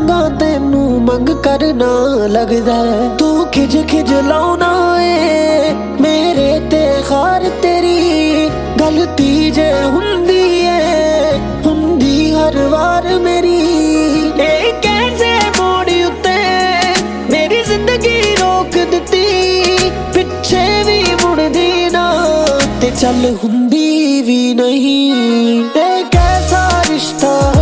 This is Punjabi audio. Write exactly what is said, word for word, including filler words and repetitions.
ਮੰਗਾ ਤੈਨੂੰ ਮੰਗ ਕਰਨਾ ਲੱਗਦਾ। ਤੂੰ ਖਿਜ ਖਿਜ ਲਾਉਣਾ ਏ ਮੇਰੇ ਤੇ ਖਾਰ ਤੇਰੀ ਗਲਤੀ ਜੇ ਹੁੰਦੀ ਏ ਹੁੰਦੀ ਹਰ ਵਾਰ ਮੇਰੀ। ਇਹ कैसे मोड़ उत्ते मेरी जिंदगी रोक दिती पिछे भी मुड़दी ना ते चल हुंदी भी नहीं। ये कैसा रिश्ता